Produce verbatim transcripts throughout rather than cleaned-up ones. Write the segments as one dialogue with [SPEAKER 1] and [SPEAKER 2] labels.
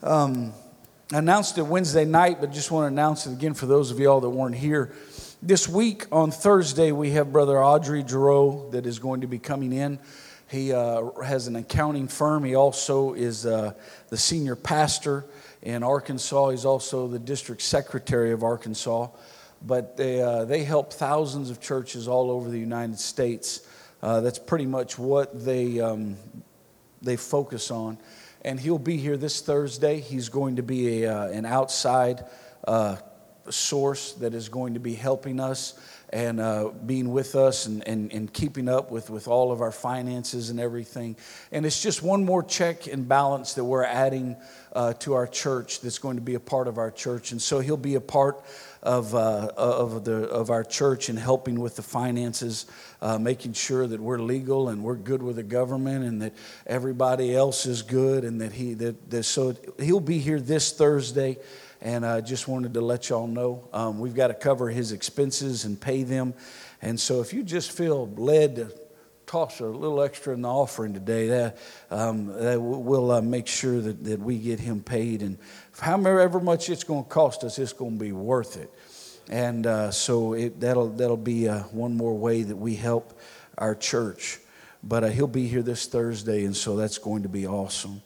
[SPEAKER 1] Um, I announced it Wednesday night, but just want to announce it again for those of y'all that weren't here. This week on Thursday, we have Brother Audrey Giroux that is going to be coming in. He uh, has an accounting firm. He also is uh, the senior pastor in Arkansas. He's also the district secretary of Arkansas. But they uh, they help thousands of churches all over the United States. Uh, that's pretty much what they um, they focus on. And he'll be here this Thursday. He's going to be a, uh, an outside uh, source that is going to be helping us and uh, being with us and, and, and keeping up with, with all of our finances and everything. And it's just one more check and balance that we're adding uh, to our church that's going to be a part of our church. And so he'll be a part of uh, of the of our church and helping with the finances, uh, making sure that we're legal and we're good with the government and that everybody else is good, and that he that, that so he'll be here this Thursday. And I just wanted to let y'all know um, we've got to cover his expenses and pay them. And so if you just feel led to toss a little extra in the offering today, that, um, that we'll uh, make sure that, that we get him paid. And however much it's going to cost us, it's going to be worth it. And uh, so it, that'll that'll be uh, one more way that we help our church. But uh, he'll be here this Thursday, and so that's going to be awesome.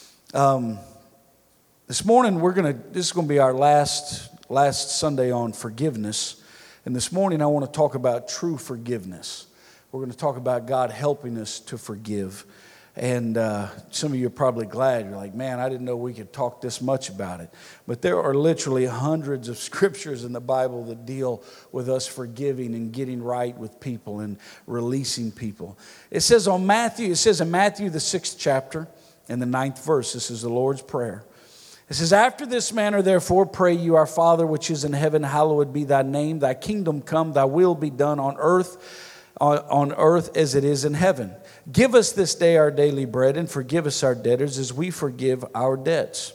[SPEAKER 1] Um, this morning we're gonna. This is going to be our last last Sunday on forgiveness, and this morning I want to talk about true forgiveness. We're going to talk about God helping us to forgive. And uh, some of you are probably glad. You're like, man, I didn't know we could talk this much about it. But there are literally hundreds of scriptures in the Bible that deal with us forgiving and getting right with people and releasing people. It says on Matthew, it says in Matthew, the sixth chapter, in the ninth verse, this is the Lord's Prayer. It says, after this manner, therefore, pray you, our Father, which is in heaven, hallowed be thy name. Thy kingdom come, thy will be done on earth, on, on earth as it is in heaven. Give us this day our daily bread, and forgive us our debtors as we forgive our debts.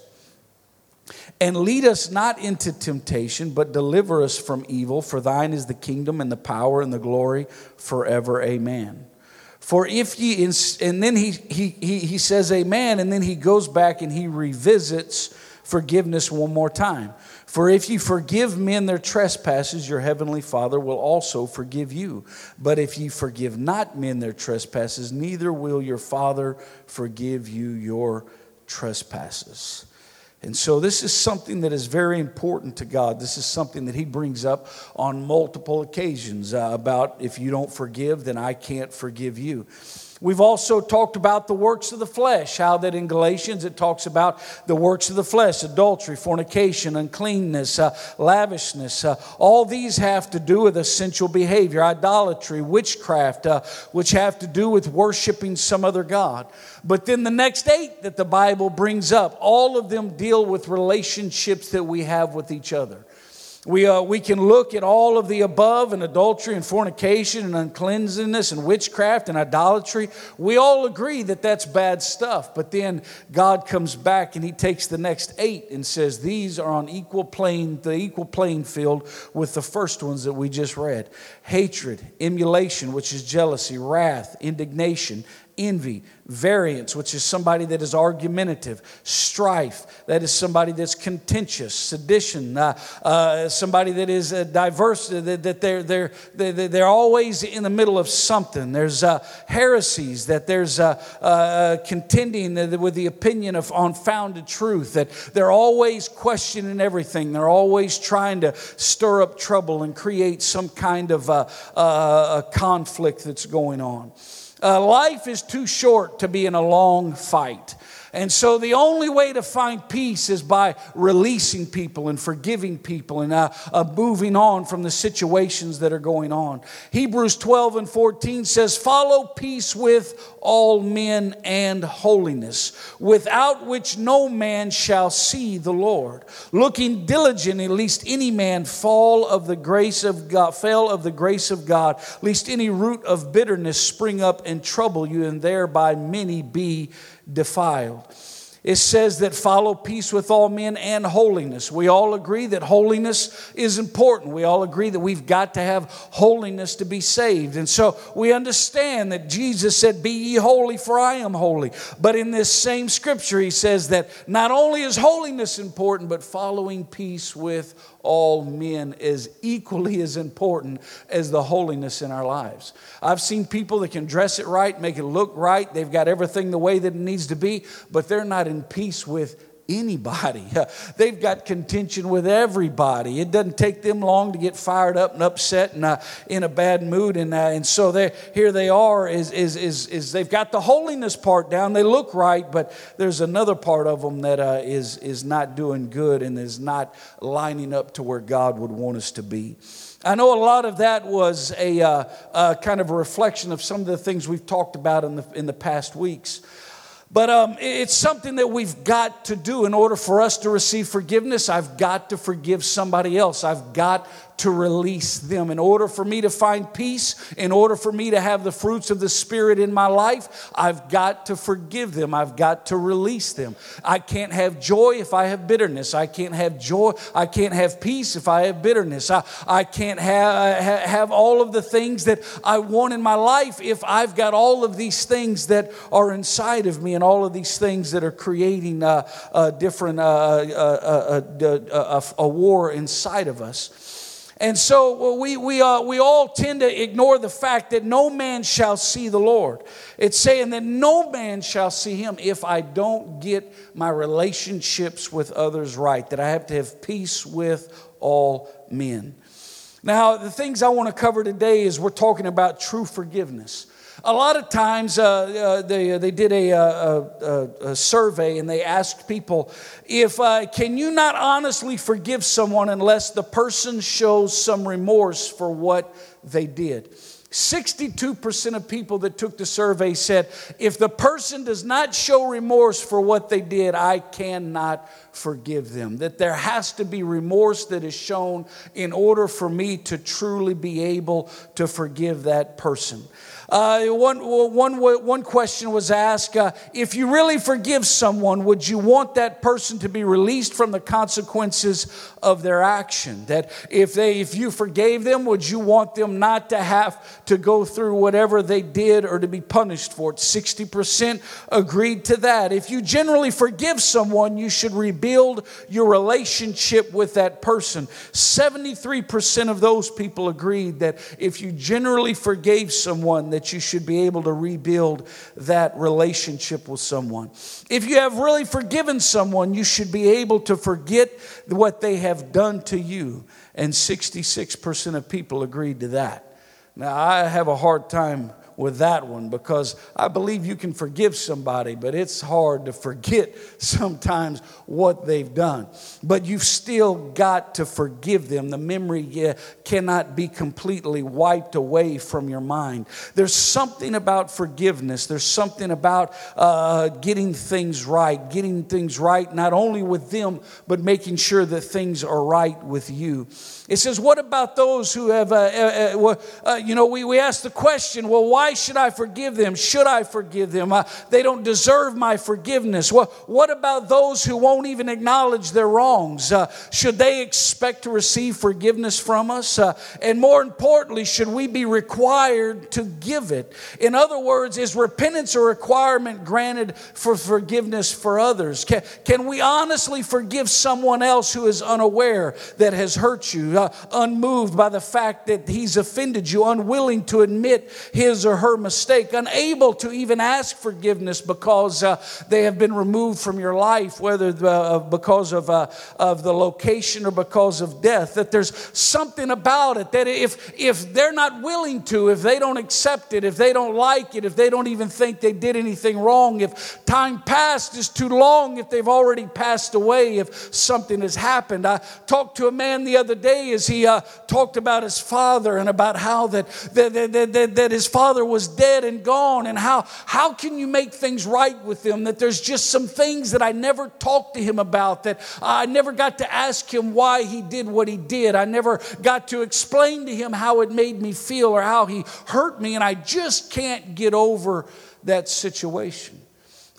[SPEAKER 1] And lead us not into temptation, but deliver us from evil. For thine is the kingdom and the power and the glory forever. Amen. For if ye, and then he, he, he, he says amen, and then he goes back and he revisits forgiveness one more time. For if you forgive men their trespasses, your heavenly Father will also forgive you. But if you forgive not men their trespasses, neither will your Father forgive you your trespasses. And so this is something that is very important to God. This is something that he brings up on multiple occasions uh, about if you don't forgive, then I can't forgive you. We've also talked about the works of the flesh, how that in Galatians it talks about the works of the flesh, adultery, fornication, uncleanness, uh, lavishness. Uh, all these have to do with essential behavior, idolatry, witchcraft, uh, which have to do with worshiping some other god. But then the next eight that the Bible brings up, all of them deal with relationships that we have with each other. We uh, we can look at all of the above and adultery and fornication and uncleanness and witchcraft and idolatry. We all agree that that's bad stuff. But then God comes back and he takes the next eight and says these are on equal plane, the equal playing field with the first ones that we just read. Hatred, emulation, which is jealousy, wrath, indignation, envy, variance, which is somebody that is argumentative, strife, that is somebody that's contentious, sedition, uh, uh, somebody that is uh, diverse, that, that they're, they're, they're, they're always in the middle of something. There's uh, heresies, that there's uh, uh, contending with the opinion of unfounded truth, that they're always questioning everything. They're always trying to stir up trouble and create some kind of uh, uh, a conflict that's going on. Uh, life is too short to be in a long fight. And so the only way to find peace is by releasing people and forgiving people and uh, uh, moving on from the situations that are going on. Hebrews twelve and fourteen says, follow peace with all men and holiness, without which no man shall see the Lord. Looking diligently, lest any man fall of the grace of God, fail of the grace of God, lest any root of bitterness spring up and trouble you, and thereby many be defiled. It says that follow peace with all men and holiness. We all agree that holiness is important. We all agree that we've got to have holiness to be saved. And so we understand that Jesus said, be ye holy for I am holy. But in this same scripture, he says that not only is holiness important, but following peace with all men is equally as important as the holiness in our lives. I've seen people that can dress it right, make it look right. They've got everything the way that it needs to be, but they're not in peace with anybody. They've got contention with everybody. It doesn't take them long to get fired up and upset and uh, in a bad mood. And uh, and so they here they are is, is is is they've got the holiness part down. They look right, but there's another part of them that uh, is is not doing good and is not lining up to where God would want us to be. I know a lot of that was a uh, uh, kind of a reflection of some of the things we've talked about in the in the past weeks. But um, it's something that we've got to do in order for us to receive forgiveness. I've got to forgive somebody else. I've got to release them. In order for me to find peace, in order for me to have the fruits of the Spirit in my life, I've got to forgive them. I've got to release them. I can't have joy if I have bitterness. I can't have joy. I can't have peace if I have bitterness. I, I can't have, have all of the things that I want in my life if I've got all of these things that are inside of me and all of these things that are creating a, a different uh, a, a, a, a, a war inside of us. And so well, we we uh, we all tend to ignore the fact that no man shall see the Lord. It's saying that no man shall see him if I don't get my relationships with others right, that I have to have peace with all men. Now, the things I want to cover today is we're talking about true forgiveness. A lot of times uh, uh, they, they did a, a, a, a survey and they asked people, if uh, can you not honestly forgive someone unless the person shows some remorse for what they did? sixty-two percent of people that took the survey said, if the person does not show remorse for what they did, I cannot forgive them. That there has to be remorse that is shown in order for me to truly be able to forgive that person. Uh, one, one, one question was asked, uh, if you really forgive someone, would you want that person to be released from the consequences of their action? That if they, if you forgave them, would you want them not to have to go through whatever they did or to be punished for it? sixty percent agreed to that. If you generally forgive someone, you should rebuild your relationship with that person. seventy-three percent of those people agreed that if you generally forgave someone, that you should be able to rebuild that relationship with someone. If you have really forgiven someone, you should be able to forget what they have done to you. And sixty-six percent of people agreed to that. Now, I have a hard time with that one because I believe you can forgive somebody, but it's hard to forget sometimes what they've done. But you've still got to forgive them. The memory yeah, cannot be completely wiped away from your mind. There's something about forgiveness. There's something about uh, getting things right, getting things right not only with them, but making sure that things are right with you. It says, what about those who have, uh, uh, uh, you know, we, we ask the question, well, why should I forgive them? Should I forgive them? Uh, they don't deserve my forgiveness. Well, what about those who won't even acknowledge their wrongs? Uh, should they expect to receive forgiveness from us? Uh, and more importantly, should we be required to give it? In other words, is repentance a requirement granted for forgiveness for others? Can, can we honestly forgive someone else who is unaware that has hurt you? Uh, unmoved by the fact that he's offended you, unwilling to admit his or her mistake, unable to even ask forgiveness because uh, they have been removed from your life, whether uh, because of, uh, of the location or because of death. That there's something about it that if, if they're not willing to, if they don't accept it, if they don't like it, if they don't even think they did anything wrong, if time passed is too long, if they've already passed away, if something has happened. I talked to a man the other day as he uh, talked about his father and about how that, that, that, that, that his father was dead and gone, and how, how can you make things right with him? That there's just some things that I never talked to him about, that I never got to ask him why he did what he did. I never got to explain to him how it made me feel or how he hurt me, and I just can't get over that situation.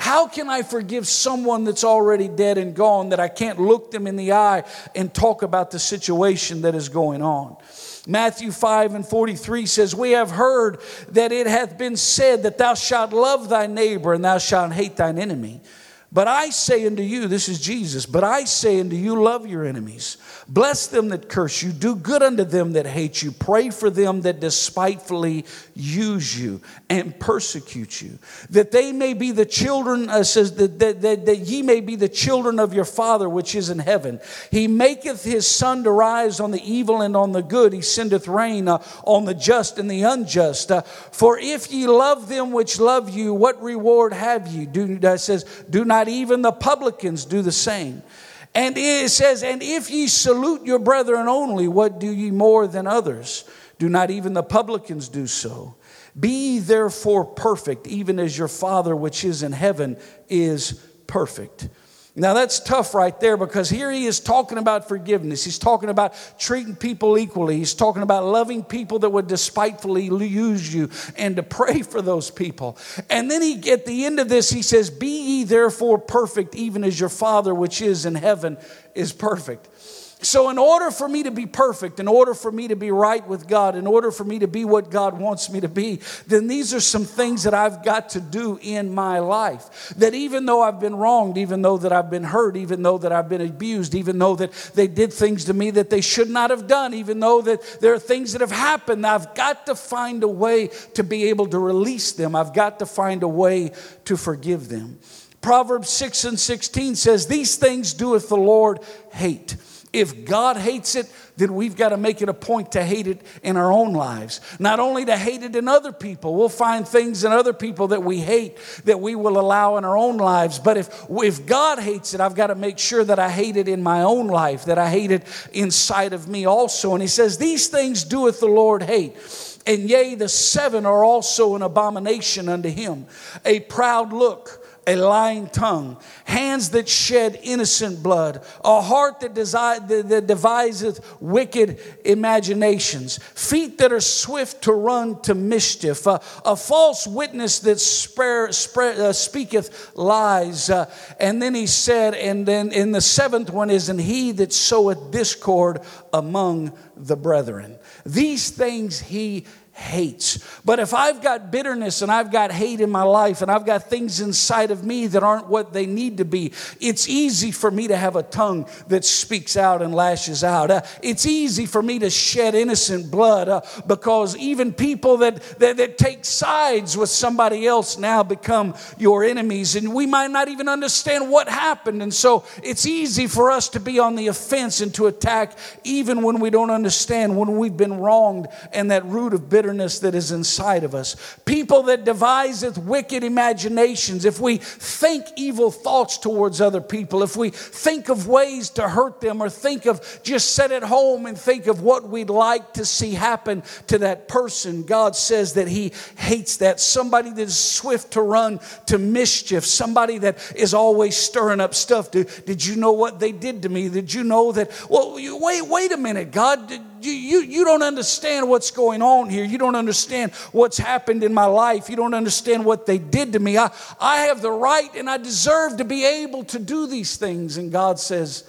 [SPEAKER 1] How can I forgive someone that's already dead and gone, that I can't look them in the eye and talk about the situation that is going on? Matthew five and forty-three says, we have heard that it hath been said that thou shalt love thy neighbor and thou shalt hate thine enemy. But I say unto you, this is Jesus, but I say unto you, love your enemies. Bless them that curse you. Do good unto them that hate you. Pray for them that despitefully use you and persecute you. That they may be the children, uh, says that, that, that, that ye may be the children of your Father which is in heaven. He maketh his sun to rise on the evil and on the good. He sendeth rain uh, on the just and the unjust. Uh, for if ye love them which love you, what reward have ye? Do, uh, says, do not even the publicans do the same? And it says, and if ye salute your brethren only, what do ye more than others? Do not even the publicans do so? Be ye therefore perfect, even as your Father which is in heaven is perfect. Now that's tough right there, because here he is talking about forgiveness. He's talking about treating people equally. He's talking about loving people that would despitefully use you and to pray for those people. And then he, at the end of this, he says, be ye therefore perfect, even as your Father which is in heaven is perfect. So in order for me to be perfect, in order for me to be right with God, in order for me to be what God wants me to be, then these are some things that I've got to do in my life. That even though I've been wronged, even though that I've been hurt, even though that I've been abused, even though that they did things to me that they should not have done, even though that there are things that have happened, I've got to find a way to be able to release them. I've got to find a way to forgive them. Proverbs six and sixteen says, these things doeth the Lord hate. If God hates it, then we've got to make it a point to hate it in our own lives. Not only to hate it in other people. We'll find things in other people that we hate that we will allow in our own lives. But if, if God hates it, I've got to make sure that I hate it in my own life, that I hate it inside of me also. And he says, these things doeth the Lord hate. And yea, the seven are also an abomination unto him. A proud look, a lying tongue, hands that shed innocent blood, a heart that, desi- that, that deviseth wicked imaginations, feet that are swift to run to mischief, uh, a false witness that spare, spread, uh, speaketh lies. Uh, and then he said, and then in the seventh one is, and he that soweth discord among the brethren. These things he hates. But if I've got bitterness and I've got hate in my life and I've got things inside of me that aren't what they need to be, it's easy for me to have a tongue that speaks out and lashes out. Uh, it's easy for me to shed innocent blood uh, because even people that, that, that take sides with somebody else now become your enemies, and we might not even understand what happened. And so it's easy for us to be on the offense and to attack even when we don't understand, when we've been wronged, and that root of bitterness that is inside of us. People that deviseth wicked imaginations. If we think evil thoughts towards other people, if we think of ways to hurt them, or think of just sit at home and think of what we'd like to see happen to that person, God says that he hates that. Somebody that is swift to run to mischief, somebody that is always stirring up stuff. Did, did you know what they did to me? Did you know that? Well, you, wait, wait a minute, God. Did, You, you, you don't understand what's going on here. You don't understand what's happened in my life. You don't understand what they did to me. I, I have the right and I deserve to be able to do these things. And God says,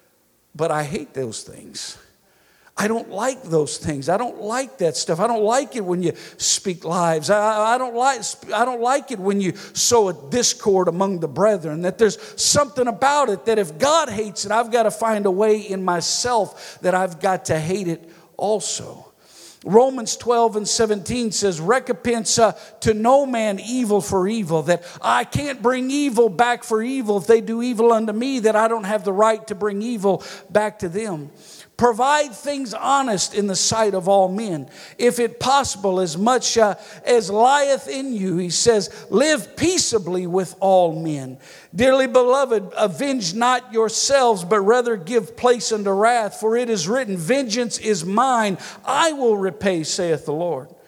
[SPEAKER 1] but I hate those things. I don't like those things. I don't like that stuff. I don't like it when you speak lies. I, I don't like I don't like it when you sow a discord among the brethren. That there's something about it that if God hates it, I've got to find a way in myself that I've got to hate it also. Romans twelve and seventeen says, recompense uh, to no man evil for evil. That I can't bring evil back for evil. If they do evil unto me, that I don't have the right to bring evil back to them. Provide things honest in the sight of all men. If it possible, as much uh, as lieth in you, he says, live peaceably with all men. Dearly beloved, avenge not yourselves, but rather give place unto wrath. For it is written, vengeance is mine, I will repay, saith the Lord.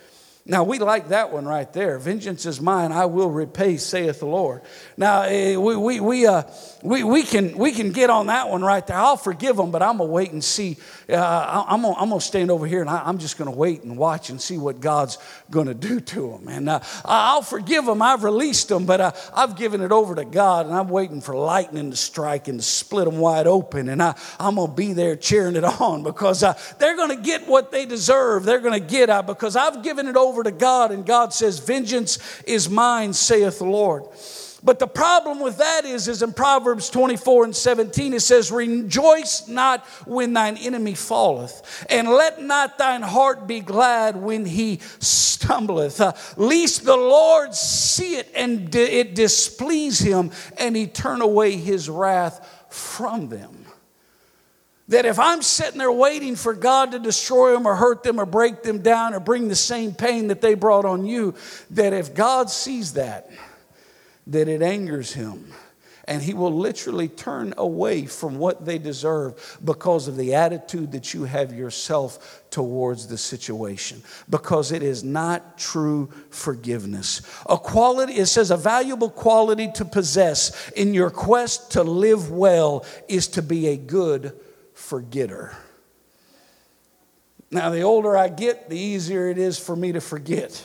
[SPEAKER 1] Now, we like that one right there. Vengeance is mine, I will repay, saith the Lord. Now, we, we, we, uh, we, we, can, we can get on that one right there. I'll forgive them, but I'm going to wait and see. Uh, I'm going I'm to stand over here, and I, I'm just going to wait and watch and see what God's going to do to them. And uh, I'll forgive them. I've released them, but uh, I've given it over to God, and I'm waiting for lightning to strike and to split them wide open. And I, I'm going to be there cheering it on because uh, they're going to get what they deserve. They're going to get uh, because I've given it over to God, and God says, vengeance is mine, saith the Lord. But the problem with that is, is in Proverbs twenty-four and seventeen, it says, rejoice not when thine enemy falleth, and let not thine heart be glad when he stumbleth, uh, lest the Lord see it and d- it displease him, and he turn away his wrath from them. That if I'm sitting there waiting for God to destroy them or hurt them or break them down or bring the same pain that they brought on you, that if God sees that, that it angers him. And he will literally turn away from what they deserve because of the attitude that you have yourself towards the situation. Because it is not true forgiveness. A quality, it says a valuable quality to possess in your quest to live well is to be a good forgetter. Now, the older I get, the easier it is for me to forget.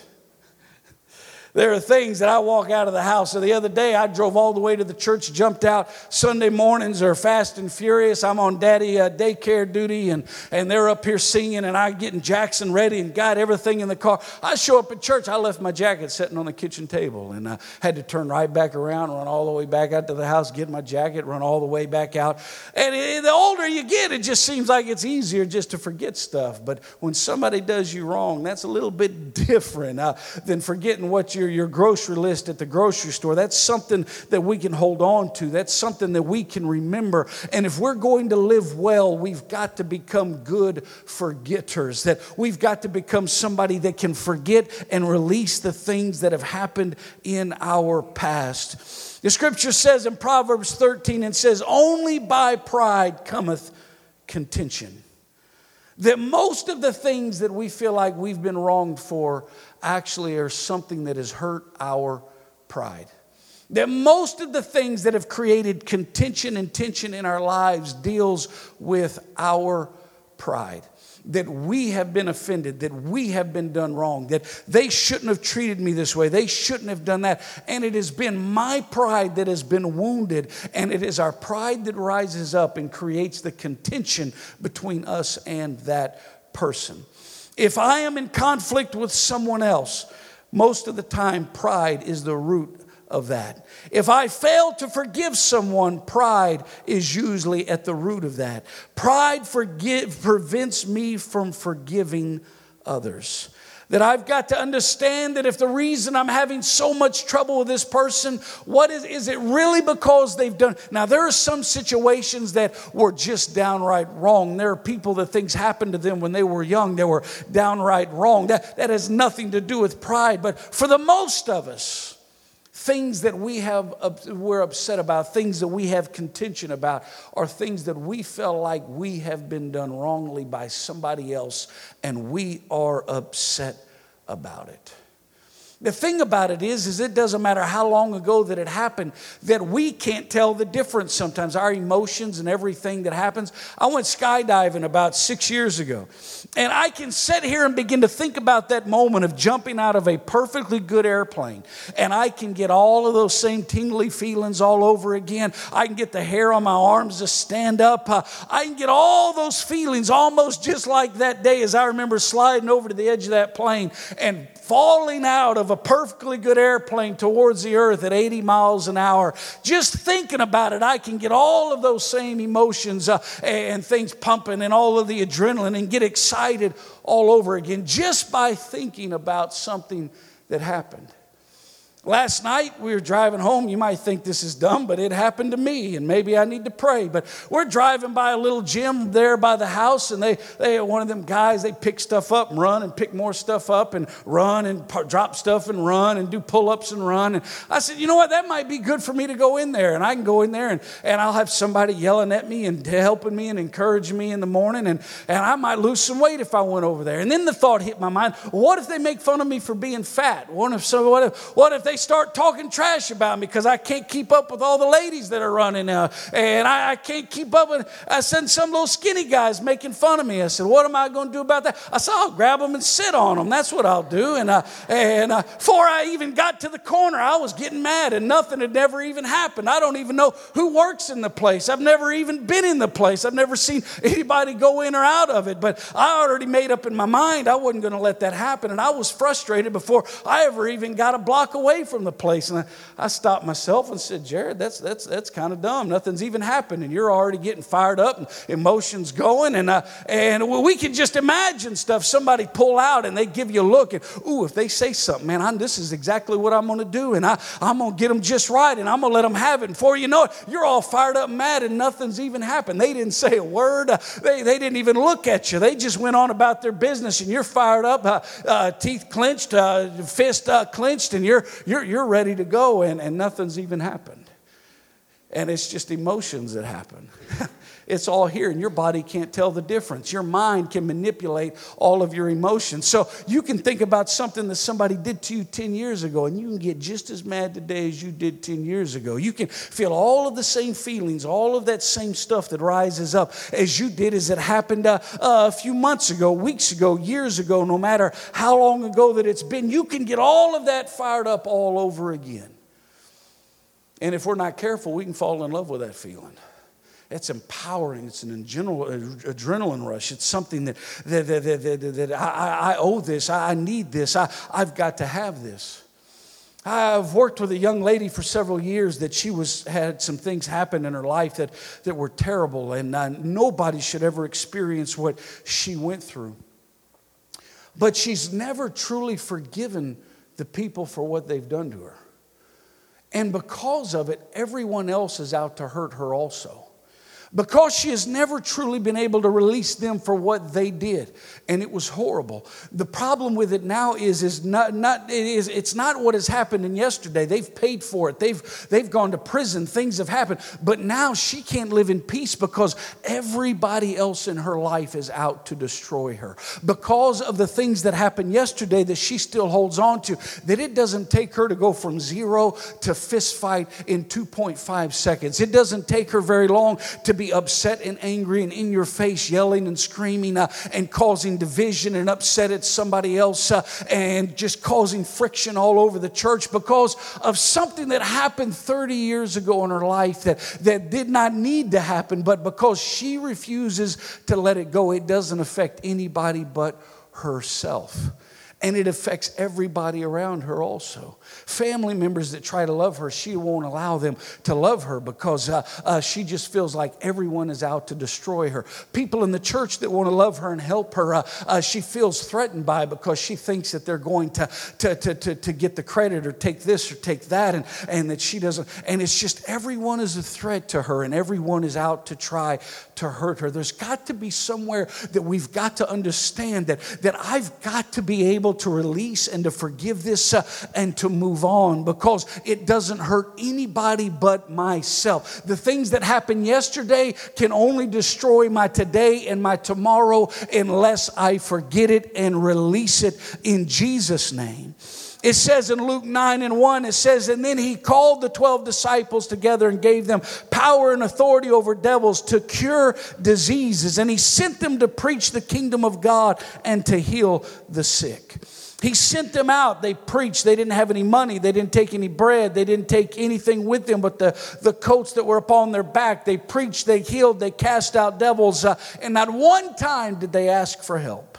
[SPEAKER 1] There are things that I walk out of the house. So the other day, I drove all the way to the church, jumped out. Sunday mornings are fast and furious. I'm on daddy uh, daycare duty, and, and they're up here singing, and I'm getting Jackson ready and got everything in the car. I show up at church. I left my jacket sitting on the kitchen table, and I had to turn right back around, run all the way back out to the house, get my jacket, run all the way back out. And it, the older you get, it just seems like it's easier just to forget stuff. But when somebody does you wrong, that's a little bit different uh, than forgetting what you're Your, your grocery list at the grocery store. That's something that we can hold on to. That's something that we can remember. And if we're going to live well, we've got to become good forgetters. That we've got to become somebody that can forget and release the things that have happened in our past. The scripture says in Proverbs thirteen, it says, only by pride cometh contention. That most of the things that we feel like we've been wronged for actually are something that has hurt our pride. That most of the things that have created contention and tension in our lives deals with our pride. That we have been offended, that we have been done wrong, that they shouldn't have treated me this way, they shouldn't have done that. And it has been my pride that has been wounded, and it is our pride that rises up and creates the contention between us and that person. If I am in conflict with someone else, most of the time pride is the root of that. If I fail to forgive someone, pride is usually at the root of that. Pride forgive, prevents me from forgiving others. That I've got to understand that if the reason I'm having so much trouble with this person, what is, is it really because they've done? Now, there are some situations that were just downright wrong. There are people that things happened to them when they were young. They were downright wrong. That, that has nothing to do with pride. But for the most of us, things that we have, we're upset about, things that we have contention about, are things that we feel like we have been done wrongly by somebody else, and we are upset about it. The thing about it is, is it doesn't matter how long ago that it happened, that we can't tell the difference sometimes. Our emotions and everything that happens. I went skydiving about six years ago. And I can sit here and begin to think about that moment of jumping out of a perfectly good airplane. And I can get all of those same tingly feelings all over again. I can get the hair on my arms to stand up. Uh, I can get all those feelings almost just like that day as I remember sliding over to the edge of that plane and falling out of a perfectly good airplane towards the earth at eighty miles an hour. Just thinking about it, I can get all of those same emotions uh, and things pumping and all of the adrenaline and get excited all over again just by thinking about something that happened. Last night, we were driving home. You might think this is dumb, but it happened to me, and maybe I need to pray. But we're driving by a little gym there by the house, and they, they one of them guys, they pick stuff up and run and pick more stuff up and run and p- drop stuff and run and do pull-ups and run. And I said, you know what, that might be good for me to go in there. And I can go in there, and, and I'll have somebody yelling at me and helping me and encouraging me in the morning, and, and I might lose some weight if I went over there. And then the thought hit my mind, what if they make fun of me for being fat? What if, so, what if, what if they start talking trash about me because I can't keep up with all the ladies that are running, uh, and I, I can't keep up with, I said, some little skinny guys making fun of me. I said, what am I going to do about that? I said, I'll grab them and sit on them. That's what I'll do. And, uh, and uh, before I even got to the corner, I was getting mad, and nothing had never even happened. I don't even know who works in the place. I've never even been in the place. I've never seen anybody go in or out of it, but I already made up in my mind I wasn't going to let that happen, and I was frustrated before I ever even got a block away from the place. And I, I stopped myself and said, Jared, that's that's that's kind of dumb. Nothing's even happened, and you're already getting fired up and emotions going. And uh, and we can just imagine stuff. Somebody pull out and they give you a look, and ooh, if they say something, man, I'm, this is exactly what I'm going to do, and I, I'm going to get them just right, and I'm going to let them have it. And before you know it, you're all fired up and mad, and nothing's even happened. They didn't say a word. Uh, they, they didn't even look at you. They just went on about their business, and you're fired up, uh, uh, teeth clenched, uh, fist uh, clenched, and you're you're you're ready to go, and, and nothing's even happened. And it's just emotions that happen. It's all here, and your body can't tell the difference. Your mind can manipulate all of your emotions. So you can think about something that somebody did to you ten years ago, and you can get just as mad today as you did ten years ago. You can feel all of the same feelings, all of that same stuff that rises up as you did as it happened uh, uh, a few months ago, weeks ago, years ago. No matter how long ago that it's been, you can get all of that fired up all over again. And if we're not careful, we can fall in love with that feeling. It's empowering. It's an adrenaline rush. It's something that, that, that, that, that, that I, I owe this. I need this. I, I've got to have this. I've worked with a young lady for several years that she was had some things happen in her life that, that were terrible, and uh, nobody should ever experience what she went through. But she's never truly forgiven the people for what they've done to her. And because of it, everyone else is out to hurt her also. Because she has never truly been able to release them for what they did. And it was horrible. The problem with it now is, is not, not it is it's not what has happened in yesterday. They've paid for it. They've they've gone to prison. Things have happened. But now she can't live in peace because everybody else in her life is out to destroy her. Because of the things that happened yesterday that she still holds on to, that it doesn't take her to go from zero to fist fight in two point five seconds. It doesn't take her very long to be upset and angry and in your face yelling and screaming uh, and causing division and upset at somebody else uh, and just causing friction all over the church because of something that happened thirty years ago in her life that, that did not need to happen, but because she refuses to let it go, it doesn't affect anybody but herself. And it affects everybody around her also. Family members that try to love her, she won't allow them to love her because uh, uh, she just feels like everyone is out to destroy her. People in the church that want to love her and help her, uh, uh, she feels threatened by because she thinks that they're going to, to, to, to, to get the credit or take this or take that, and, and that she doesn't. And it's just everyone is a threat to her, and everyone is out to try to hurt her. There's got to be somewhere that we've got to understand that, that I've got to be able to release and to forgive this uh, and to move on because it doesn't hurt anybody but myself. The things that happened yesterday can only destroy my today and my tomorrow unless I forget it and release it in Jesus' name. It says in Luke nine and one, it says, and then he called the twelve disciples together and gave them power and authority over devils to cure diseases. And he sent them to preach the kingdom of God and to heal the sick. He sent them out. They preached. They didn't have any money. They didn't take any bread. They didn't take anything with them but the, the coats that were upon their back. They preached. They healed. They cast out devils. Uh, and not one time did they ask for help.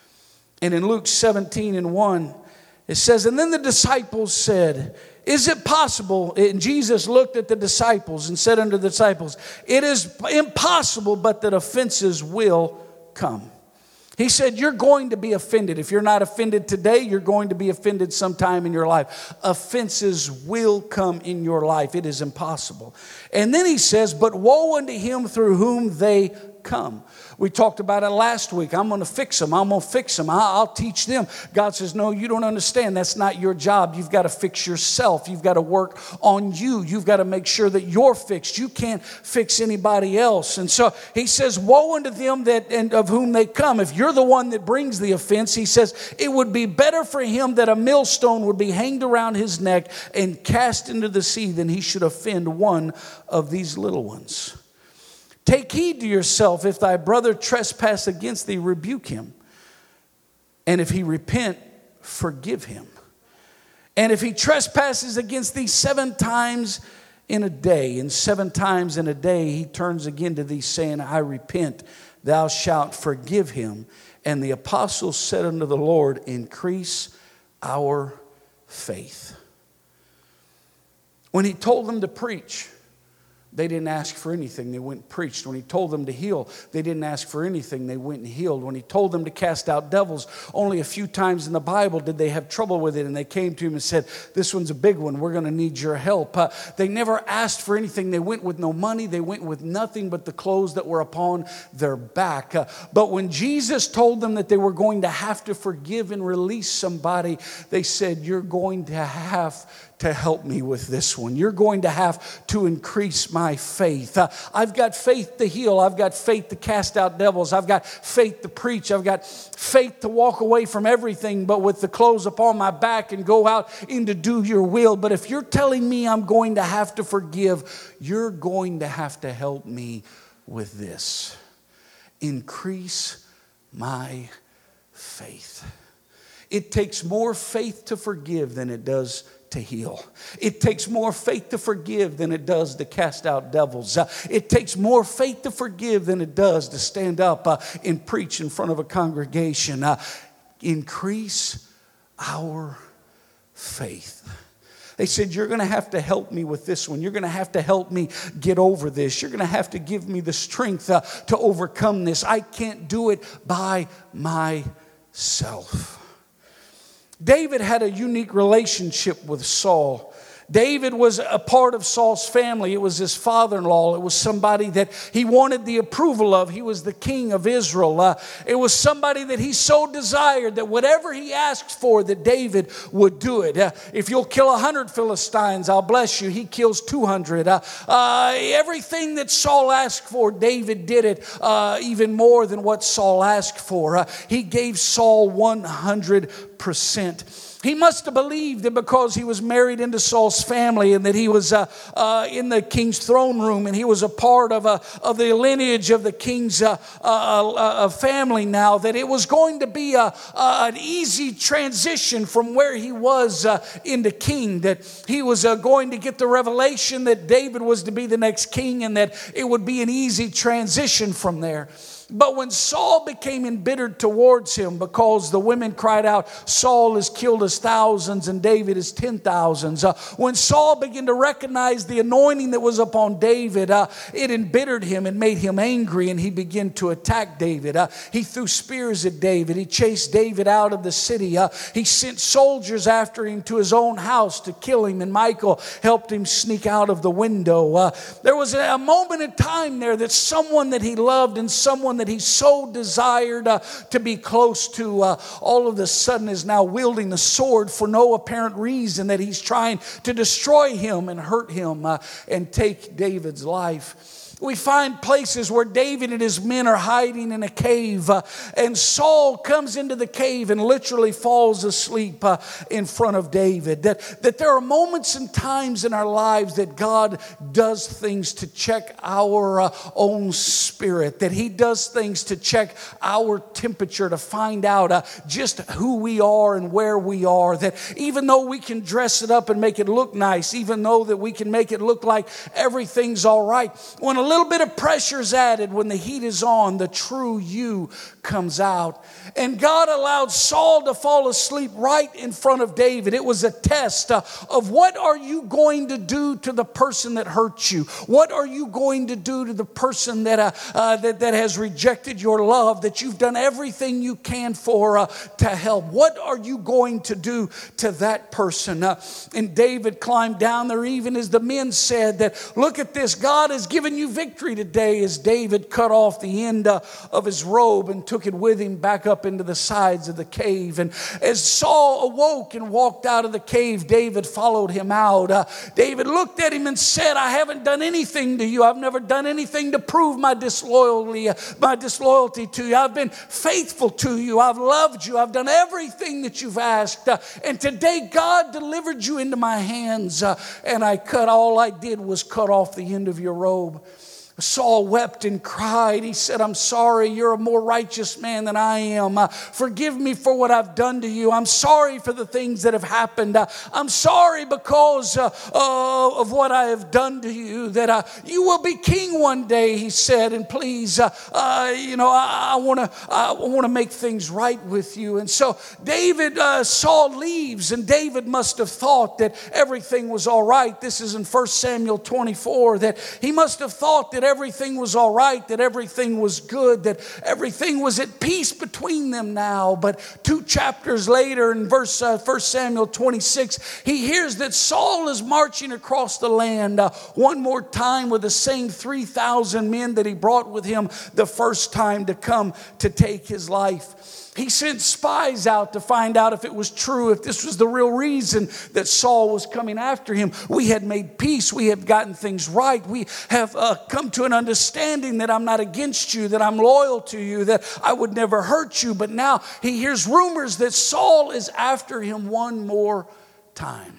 [SPEAKER 1] And in Luke seventeen and one, it says, and then the disciples said, is it possible? And Jesus looked at the disciples and said unto the disciples, it is impossible but that offenses will come. He said, you're going to be offended. If you're not offended today, you're going to be offended sometime in your life. Offenses will come in your life. It is impossible. And then he says, but woe unto him through whom they come. We talked about it last week. I'm going to fix them. I'm going to fix them. I'll teach them. God says, no, you don't understand. That's not your job. You've got to fix yourself. You've got to work on you. You've got to make sure that you're fixed. You can't fix anybody else. And so he says, woe unto them that and of whom they come. If you're the one that brings the offense, he says, it would be better for him that a millstone would be hanged around his neck and cast into the sea than he should offend one of these little ones. Take heed to yourself. If thy brother trespass against thee, rebuke him. And if he repent, forgive him. And if he trespasses against thee seven times in a day, and seven times in a day he turns again to thee, saying, I repent, thou shalt forgive him. And the apostles said unto the Lord, increase our faith. When he told them to preach, they didn't ask for anything. They went and preached. When he told them to heal, they didn't ask for anything. They went and healed. When he told them to cast out devils, only a few times in the Bible did they have trouble with it. And they came to him and said, this one's a big one. We're going to need your help. Uh, they never asked for anything. They went with no money. They went with nothing but the clothes that were upon their back. Uh, but when Jesus told them that they were going to have to forgive and release somebody, they said, you're going to have to help me with this one. You're going to have to increase my faith. Uh, I've got faith to heal. I've got faith to cast out devils. I've got faith to preach. I've got faith to walk away from everything but with the clothes upon my back and go out and to do your will. But if you're telling me I'm going to have to forgive, you're going to have to help me with this. Increase my faith. It takes more faith to forgive than it does to heal. It takes more faith to forgive than it does to cast out devils. Uh, it takes more faith to forgive than it does to stand up uh, and preach in front of a congregation. Uh, increase our faith. They said, you're going to have to help me with this one. You're going to have to help me get over this. You're going to have to give me the strength uh, to overcome this. I can't do it by myself. David had a unique relationship with Saul. David was a part of Saul's family. It was his father-in-law. It was somebody that he wanted the approval of. He was the king of Israel. Uh, it was somebody that he so desired that whatever he asked for, that David would do it. Uh, if you'll kill a hundred Philistines, I'll bless you. He kills two hundred. Uh, uh, everything that Saul asked for, David did it uh, even more than what Saul asked for. Uh, he gave Saul one hundred percent. He must have believed that because he was married into Saul's family and that he was uh, uh, in the king's throne room and he was a part of, a, of the lineage of the king's uh, uh, uh, family now, that it was going to be a, a, an easy transition from where he was uh, into king, that he was uh, going to get the revelation that David was to be the next king and that it would be an easy transition from there. But when Saul became embittered towards him because the women cried out, Saul has killed his thousands and David his ten thousands. Uh, when Saul began to recognize the anointing that was upon David, uh, it embittered him and made him angry, and he began to attack David. Uh, he threw spears at David. He chased David out of the city. Uh, he sent soldiers after him to his own house to kill him, and Michal helped him sneak out of the window. Uh, there was a moment in time there that someone that he loved and someone that he so desired uh, to be close to, uh, all of a sudden is now wielding the sword for no apparent reason, that he's trying to destroy him and hurt him uh, and take David's life. We find places where David and his men are hiding in a cave, uh, and Saul comes into the cave and literally falls asleep uh, in front of David. That, that there are moments and times in our lives that God does things to check our uh, own spirit, that he does things to check our temperature, to find out uh, just who we are and where we are. That even though we can dress it up and make it look nice, even though that we can make it look like everything's all right, when a little bit of pressure is added, when the heat is on, the true you comes out. And God allowed Saul to fall asleep right in front of David. It was a test uh, of what are you going to do to the person that hurt you? What are you going to do to the person that, uh, uh, that, that has rejected your love, that you've done everything you can for uh, to help? What are you going to do to that person? Uh, and David climbed down there, even as the men said that, look at this, God has given you victory today, as David cut off the end uh, of his robe and took it with him back up into the sides of the cave. And as Saul awoke and walked out of the cave, David followed him out. Uh, David looked at him and said, I haven't done anything to you. I've never done anything to prove my disloyalty, uh, my disloyalty to you. I've been faithful to you. I've loved you. I've done everything that you've asked. Uh, and today God delivered you into my hands. Uh, and I cut, all I did was cut off the end of your robe. Saul wept and cried. He said, I'm sorry. You're a more righteous man than I am. Uh, forgive me for what I've done to you. I'm sorry for the things that have happened. Uh, I'm sorry because uh, uh, of what I have done to you, that uh, you will be king one day, he said. And please, uh, uh, you know, I, I want to I want to make things right with you. And so David, uh, Saul leaves, and David must have thought that everything was all right. This is in First Samuel twenty-four, that he must have thought that everything was all right, that everything was good, that everything was at peace between them now. But two chapters later, in verse uh, First Samuel twenty-six, he hears that Saul is marching across the land uh, one more time with the same three thousand men that he brought with him the first time to come to take his life. He sent spies out to find out if it was true, if this was the real reason that Saul was coming after him. We had made peace. We have gotten things right. We have uh, come to an understanding that I'm not against you, that I'm loyal to you, that I would never hurt you. But now he hears rumors that Saul is after him one more time.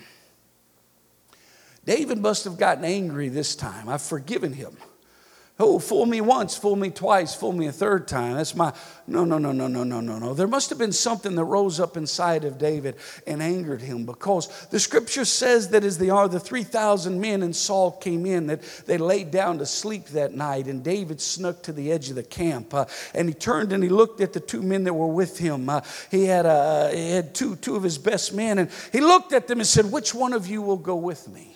[SPEAKER 1] David must have gotten angry this time. I've forgiven him. Oh, fool me once, fool me twice, fool me a third time. That's my, no, no, no, no, no, no, no, no. There must have been something that rose up inside of David and angered him, because the scripture says that as they are, the three thousand men and Saul came in, that they laid down to sleep that night, and David snuck to the edge of the camp, uh, and he turned and he looked at the two men that were with him. Uh, he had, uh, he had two, two of his best men, and he looked at them and said, which one of you will go with me?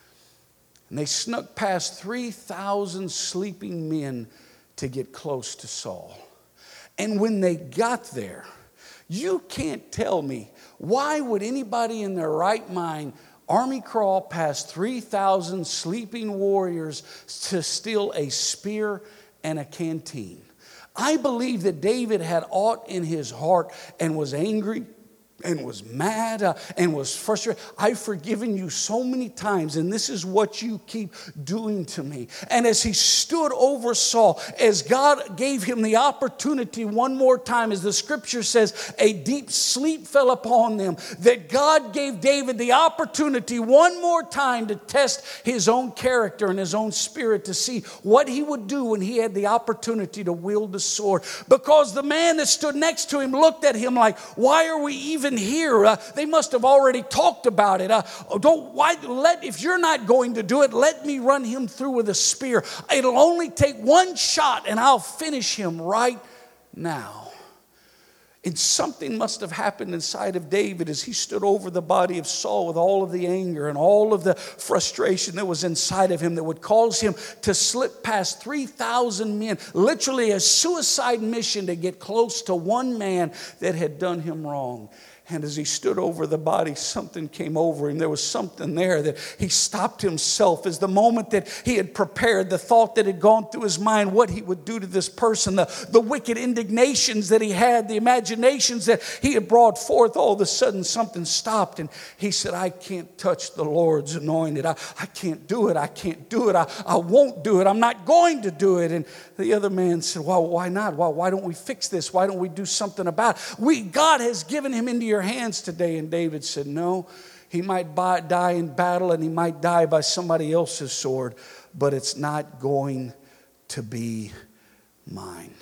[SPEAKER 1] And they snuck past three thousand sleeping men to get close to Saul. And when they got there, you can't tell me, why would anybody in their right mind army crawl past three thousand sleeping warriors to steal a spear and a canteen? I believe that David had aught in his heart and was angry and was mad uh, and was frustrated. I've forgiven you so many times, and this is what you keep doing to me. And as he stood over Saul, as God gave him the opportunity one more time, as the scripture says, a deep sleep fell upon them, that God gave David the opportunity one more time to test his own character and his own spirit, to see what he would do when he had the opportunity to wield the sword. Because the man that stood next to him looked at him like, why are we even here? Uh, they must have already talked about it. Uh, don't why let if you're not going to do it, let me run him through with a spear. It'll only take one shot, and I'll finish him right now. And something must have happened inside of David as he stood over the body of Saul with all of the anger and all of the frustration that was inside of him, that would cause him to slip past three thousand men, literally a suicide mission to get close to one man that had done him wrong. And as he stood over the body, something came over him. There was something there that he stopped himself. As the moment that he had prepared, the thought that had gone through his mind, what he would do to this person, the, the wicked indignations that he had, the imaginations that he had brought forth, all of a sudden something stopped. And he said, I can't touch the Lord's anointed. I, I can't do it. I can't do it. I, I won't do it. I'm not going to do it. And the other man said, well, why not? Why, why don't we fix this? Why don't we do something about it? We, God has given him into your hands today. And David said, no, he might buy, die in battle, and he might die by somebody else's sword, but it's not going to be mine.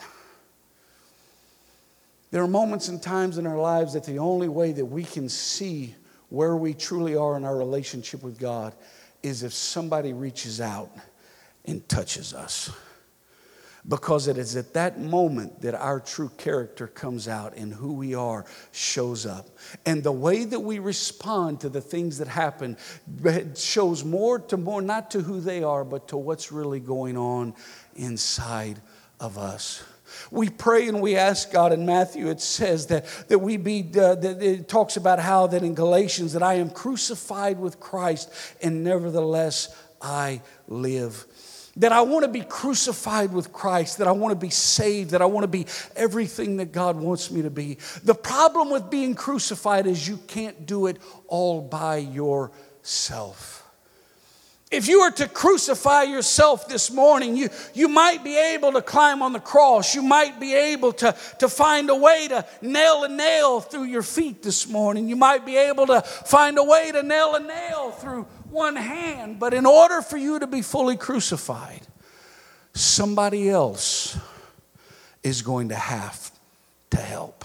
[SPEAKER 1] There are moments and times in our lives that the only way that we can see where we truly are in our relationship with God is if somebody reaches out and touches us. Because it is at that moment that our true character comes out and who we are shows up. And the way that we respond to the things that happen shows more to more, not to who they are, but to what's really going on inside of us. We pray and we ask God. In Matthew it says that, that we be, uh, that it talks about how that in Galatians that I am crucified with Christ and nevertheless I live. That I want to be crucified with Christ, that I want to be saved, that I want to be everything that God wants me to be. The problem with being crucified is you can't do it all by yourself. If you were to crucify yourself this morning, you, you might be able to climb on the cross. You might be able to, to find a way to nail a nail through your feet this morning. You might be able to find a way to nail a nail through one hand. But in order for you to be fully crucified, somebody else is going to have to help.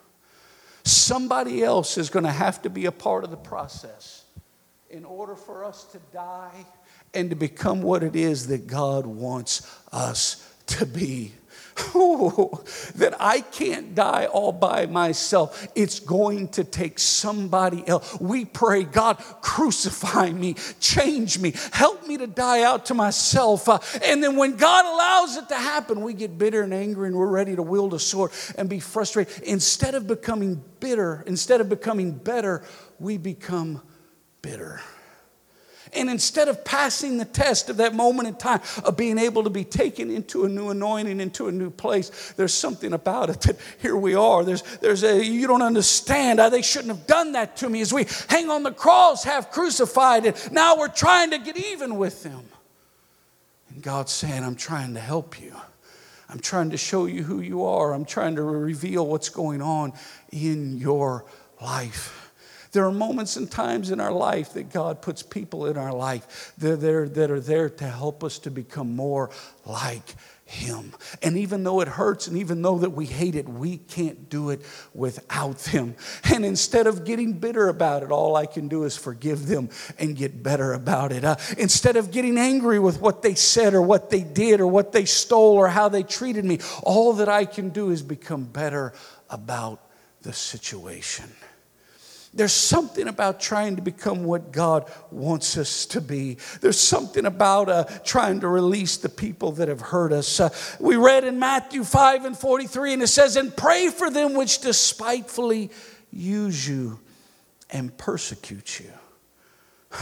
[SPEAKER 1] Somebody else is going to have to be a part of the process in order for us to die and to become what it is that God wants us to be. Oh, that I can't die all by myself. It's going to take somebody else. We pray, God, crucify me, change me, help me to die out to myself. Uh, and then when God allows it to happen, we get bitter and angry and we're ready to wield a sword and be frustrated. Instead of becoming bitter, instead of becoming better, we become bitter. And instead of passing the test of that moment in time of being able to be taken into a new anointing, into a new place, there's something about it that here we are. There's, there's a, you don't understand. They shouldn't have done that to me. As we hang on the cross, half crucified, and now we're trying to get even with them. And God's saying, I'm trying to help you. I'm trying to show you who you are. I'm trying to reveal what's going on in your life. There are moments and times in our life that God puts people in our life that are there, that are there to help us to become more like Him. And even though it hurts and even though that we hate it, we can't do it without them. And instead of getting bitter about it, all I can do is forgive them and get better about it. Uh, instead of getting angry with what they said or what they did or what they stole or how they treated me, all that I can do is become better about the situation. There's something about trying to become what God wants us to be. There's something about uh, trying to release the people that have hurt us. Uh, we read in Matthew five and forty-three, and it says, and pray for them which despitefully use you and persecute you.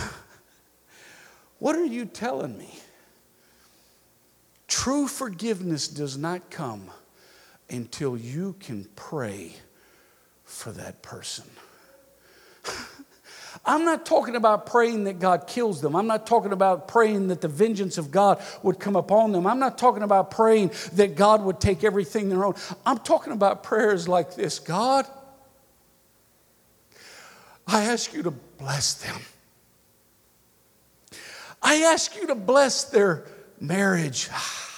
[SPEAKER 1] What are you telling me? True forgiveness does not come until you can pray for that person. I'm not talking about praying that God kills them. I'm not talking about praying that the vengeance of God would come upon them. I'm not talking about praying that God would take everything their own. I'm talking about prayers like this. God, I ask you to bless them. I ask you to bless their marriage.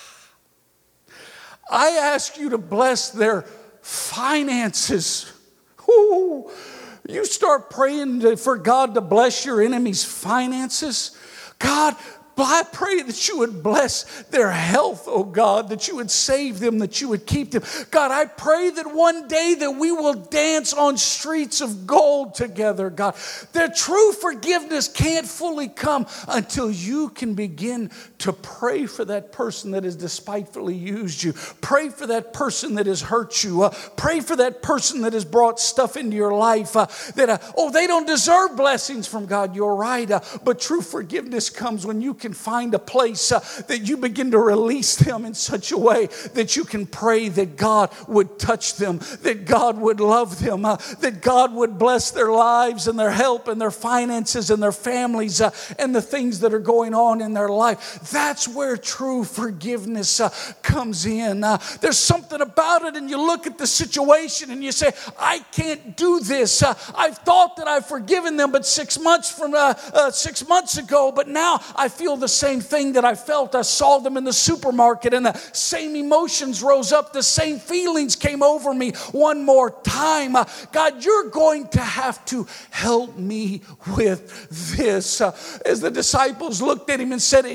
[SPEAKER 1] I ask you to bless their finances. Ooh. You start praying for God to bless your enemy's finances. God, I pray that you would bless their health, oh God, that you would save them, that you would keep them. God, I pray that one day that we will dance on streets of gold together, God. Their true forgiveness can't fully come until you can begin to pray for that person that has despitefully used you. Pray for that person that has hurt you. Uh, pray for that person that has brought stuff into your life uh, that, uh, oh, they don't deserve blessings from God. You're right. Uh, but true forgiveness comes when you can find a place uh, that you begin to release them in such a way that you can pray that God would touch them, that God would love them, uh, that God would bless their lives and their help and their finances and their families uh, and the things that are going on in their life. That's where true forgiveness uh, comes in. Uh, there's something about it, and you look at the situation and you say, I can't do this. Uh, I've thought that I've forgiven them, but six months from uh, uh, six months ago, but now I feel the same thing that I felt. I saw them in the supermarket, and the same emotions rose up. The same feelings came over me one more time. Uh, God, you're going to have to help me with this. Uh, as the disciples looked at him and said, increase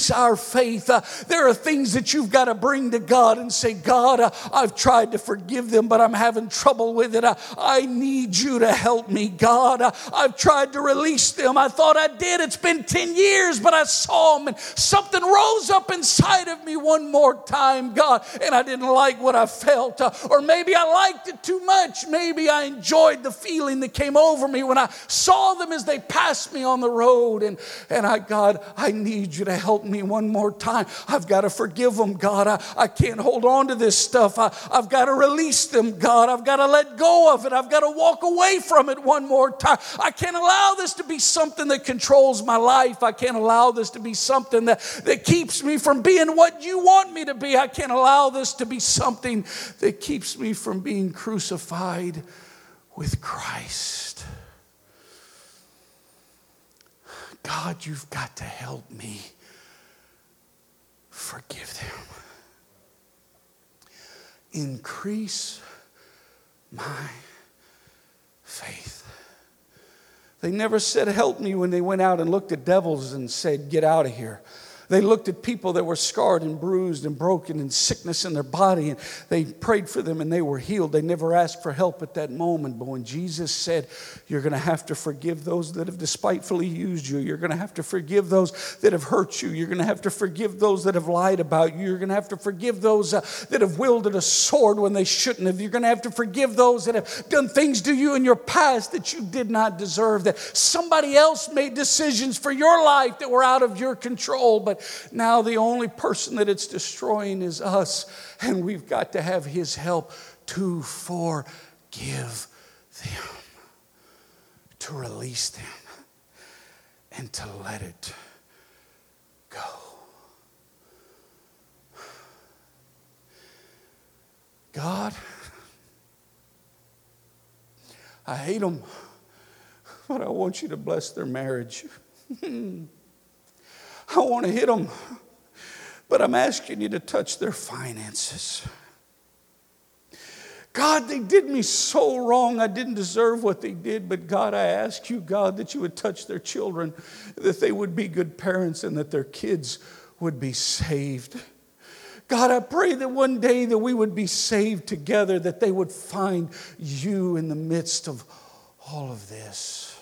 [SPEAKER 1] increase our faith. Uh, there are things that you've got to bring to God and say, God, uh, I've tried to forgive them, but I'm having trouble with it. Uh, I need you to help me, God. Uh, I've tried to release them. I thought I did. It's been ten years, but I saw them and something rose up inside of me one more time, God, and I didn't like what I felt. Uh, or maybe I liked it too much. Maybe I enjoyed the feeling that came over me when I saw them as they passed me on the road. And, and I, God, I need you to help me one more time. I've got to forgive them, God. I, I can't hold on to this stuff. I, I've got to release them, God. I've got to let go of it. I've got to walk away from it one more time. I can't allow this to be something that controls my life. I can't allow this to be something that, that keeps me from being what you want me to be. I can't allow this to be something that keeps me from being crucified with Christ. God, you've got to help me forgive them. Increase my faith. They never said help me when they went out and looked at devils and said, get out of here. They looked at people that were scarred and bruised and broken and sickness in their body, and they prayed for them and they were healed. They never asked for help at that moment. But when Jesus said, you're going to have to forgive those that have despitefully used you. You're going to have to forgive those that have hurt you. You're going to have to forgive those that have lied about you. You're going to have to forgive those uh, that have wielded a sword when they shouldn't have. You're going to have to forgive those that have done things to you in your past that you did not deserve, that somebody else made decisions for your life that were out of your control. But now the only person that it's destroying is us, and we've got to have his help to forgive them, to release them, and to let it go. God, I hate them, but I want you to bless their marriage. I want to hit them, but I'm asking you to touch their finances. God, they did me so wrong. I didn't deserve what they did, but God, I ask you, God, that you would touch their children, that they would be good parents and that their kids would be saved. God, I pray that one day that we would be saved together, that they would find you in the midst of all of this.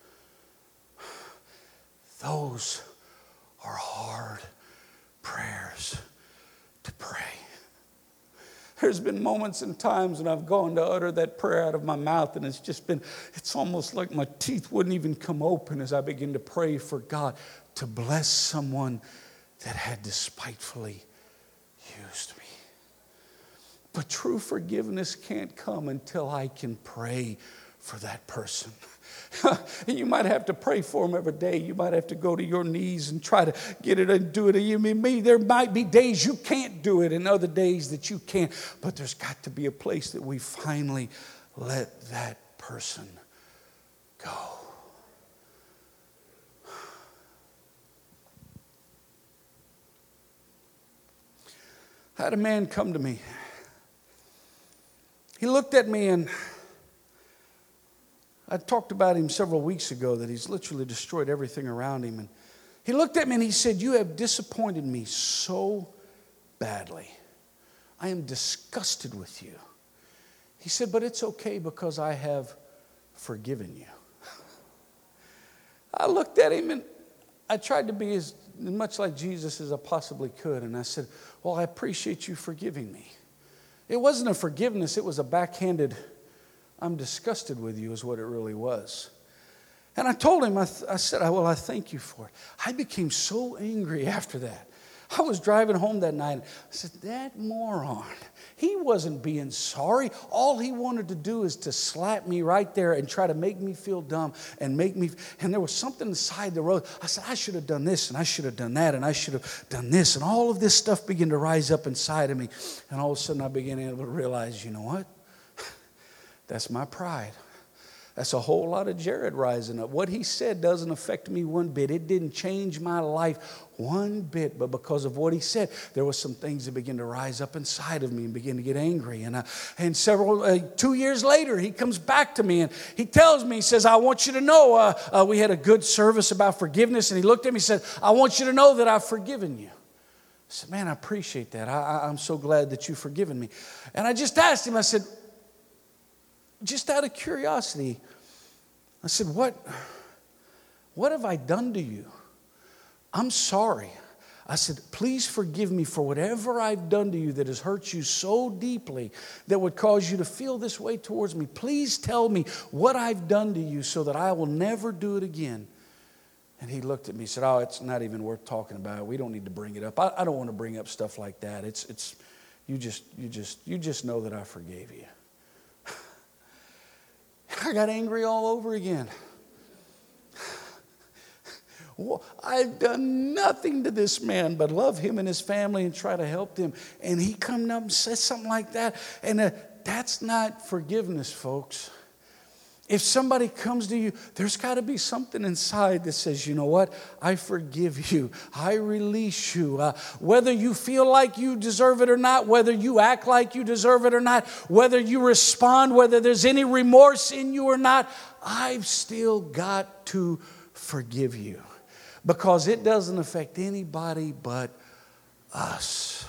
[SPEAKER 1] Those are hard prayers to pray. There's been moments and times when I've gone to utter that prayer out of my mouth, and it's just been, it's almost like my teeth wouldn't even come open as I begin to pray for God to bless someone that had despitefully used me. But true forgiveness can't come until I can pray for that person. You might have to pray for them every day. You might have to go to your knees and try to get it and do it. You mean me? There might be days you can't do it and other days that you can. But there's got to be a place that we finally let that person go. I had a man come to me. He looked at me, and I talked about him several weeks ago, that he's literally destroyed everything around him. And he looked at me and he said, you have disappointed me so badly. I am disgusted with you. He said, but it's okay because I have forgiven you. I looked at him and I tried to be as much like Jesus as I possibly could. And I said, well, I appreciate you forgiving me. It wasn't a forgiveness, it was a backhanded, I'm disgusted with you, is what it really was. And I told him, I, th- I said, well, I thank you for it. I became so angry after that. I was driving home that night. And I said, that moron, he wasn't being sorry. All he wanted to do is to slap me right there and try to make me feel dumb and make me, and there was something inside the road. I said, I should have done this and I should have done that and I should have done this. And all of this stuff began to rise up inside of me. And all of a sudden I began to realize, you know what? That's my pride. That's a whole lot of Jared rising up. What he said doesn't affect me one bit. It didn't change my life one bit. But because of what he said, there were some things that began to rise up inside of me and begin to get angry. And, uh, and several, uh, two years later, he comes back to me and he tells me, he says, I want you to know, uh, uh, we had a good service about forgiveness. And he looked at me and said, I want you to know that I've forgiven you. I said, man, I appreciate that. I, I, I'm so glad that you've forgiven me. And I just asked him, I said, just out of curiosity, I said, what, what have I done to you? I'm sorry. I said, please forgive me for whatever I've done to you that has hurt you so deeply that would cause you to feel this way towards me. Please tell me what I've done to you so that I will never do it again. And he looked at me and said, oh, it's not even worth talking about. We don't need to bring it up. I, I don't want to bring up stuff like that. It's, it's, you just, you just, you just know that I forgave you. I got angry all over again. Well, I've done nothing to this man but love him and his family and try to help them. And he comes up and says something like that. And uh, that's not forgiveness, folks. If somebody comes to you, there's got to be something inside that says, you know what? I forgive you. I release you. Uh, whether you feel like you deserve it or not, whether you act like you deserve it or not, whether you respond, whether there's any remorse in you or not, I've still got to forgive you. Because it doesn't affect anybody but us.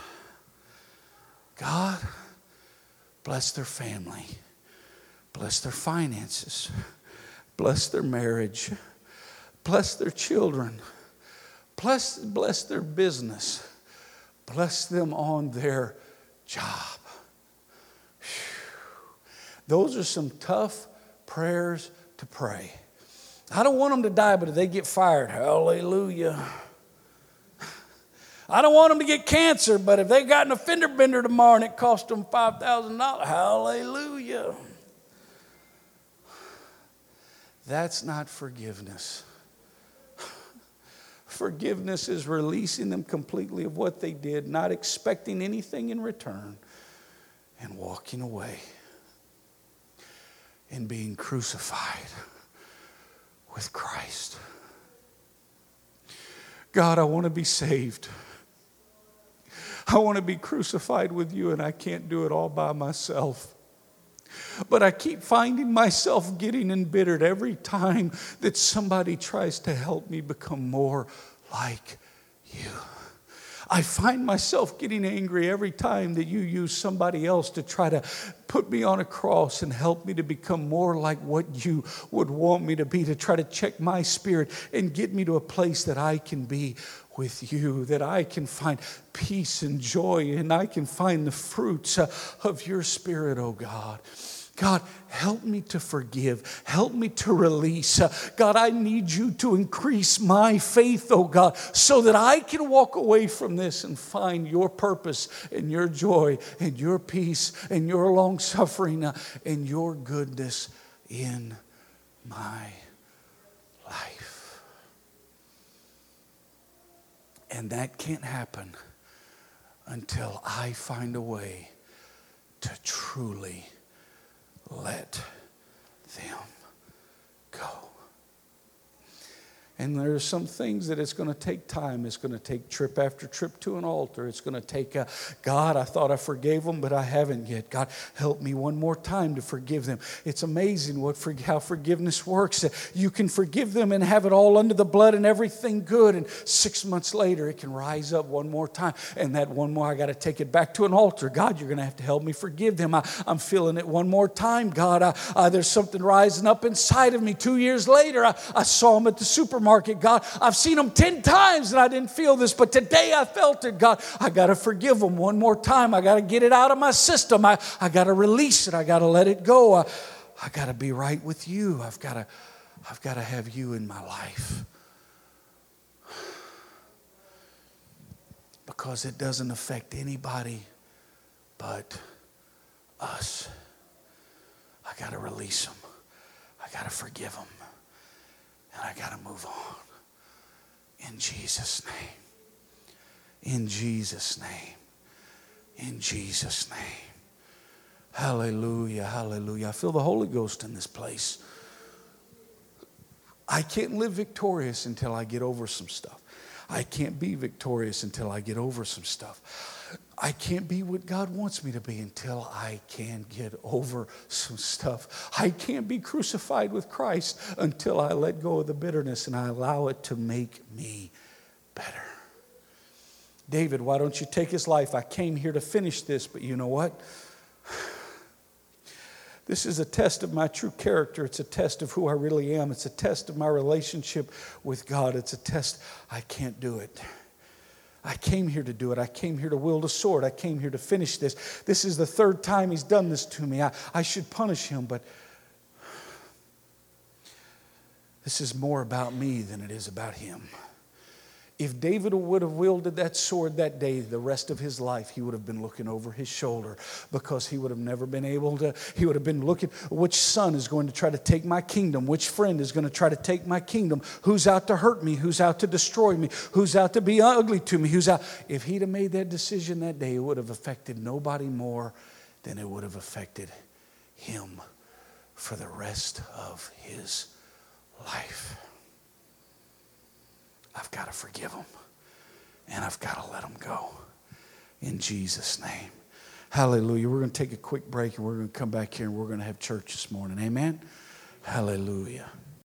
[SPEAKER 1] God, bless their family. Bless their finances. Bless their marriage. Bless their children. Bless, bless their business. Bless them on their job. Whew. Those are some tough prayers to pray. I don't want them to die, but if they get fired, hallelujah. I don't want them to get cancer, but if they got an offender bender tomorrow and it cost them five thousand dollars, hallelujah. That's not forgiveness. Forgiveness is releasing them completely of what they did, not expecting anything in return, and walking away and being crucified with Christ. God, I want to be saved. I want to be crucified with you, and I can't do it all by myself. But I keep finding myself getting embittered every time that somebody tries to help me become more like you. I find myself getting angry every time that you use somebody else to try to put me on a cross and help me to become more like what you would want me to be, to try to check my spirit and get me to a place that I can be with you, that I can find peace and joy and I can find the fruits uh, of your spirit, oh God. God, help me to forgive. Help me to release. Uh, God, I need you to increase my faith, oh God, so that I can walk away from this and find your purpose and your joy and your peace and your long suffering uh, and your goodness in my life. And that can't happen until I find a way to truly let them go. And there are some things that it's going to take time. It's going to take trip after trip to an altar. It's going to take, a, God, I thought I forgave them, but I haven't yet. God, help me one more time to forgive them. It's amazing what for, how forgiveness works. You can forgive them and have it all under the blood and everything good. And six months later, it can rise up one more time. And that one more, I got to take it back to an altar. God, you're going to have to help me forgive them. I, I'm feeling it one more time. God, I, I, there's something rising up inside of me. Two years later, I, I saw them at the supermarket. God, I've seen them ten times and I didn't feel this, but today I felt it. God, I got to forgive them one more time. I got to get it out of my system. I, I got to release it. I got to let it go. I, I got to be right with you. I've got to, I've got to have you in my life. Because it doesn't affect anybody but us. I got to release them. I got to forgive them. And I got to move on. In Jesus' name. In Jesus' name. In Jesus' name. Hallelujah. Hallelujah. I feel the Holy Ghost in this place. I can't live victorious until I get over some stuff. I can't be victorious until I get over some stuff. I can't be what God wants me to be until I can get over some stuff. I can't be crucified with Christ until I let go of the bitterness and I allow it to make me better. David, why don't you take his life? I came here to finish this, but you know what? This is a test of my true character. It's a test of who I really am. It's a test of my relationship with God. It's a test. I can't do it. I came here to do it. I came here to wield a sword. I came here to finish this. This is the third time he's done this to me. I, I should punish him, but this is more about me than it is about him. If David would have wielded that sword that day, the rest of his life, he would have been looking over his shoulder because he would have never been able to, he would have been looking, which son is going to try to take my kingdom? Which friend is going to try to take my kingdom? Who's out to hurt me? Who's out to destroy me? Who's out to be ugly to me? Who's out? If he'd have made that decision that day, it would have affected nobody more than it would have affected him for the rest of his life. I've got to forgive them. And I've got to let them go. In Jesus' name. Hallelujah. We're going to take a quick break and we're going to come back here and we're going to have church this morning. Amen. Hallelujah.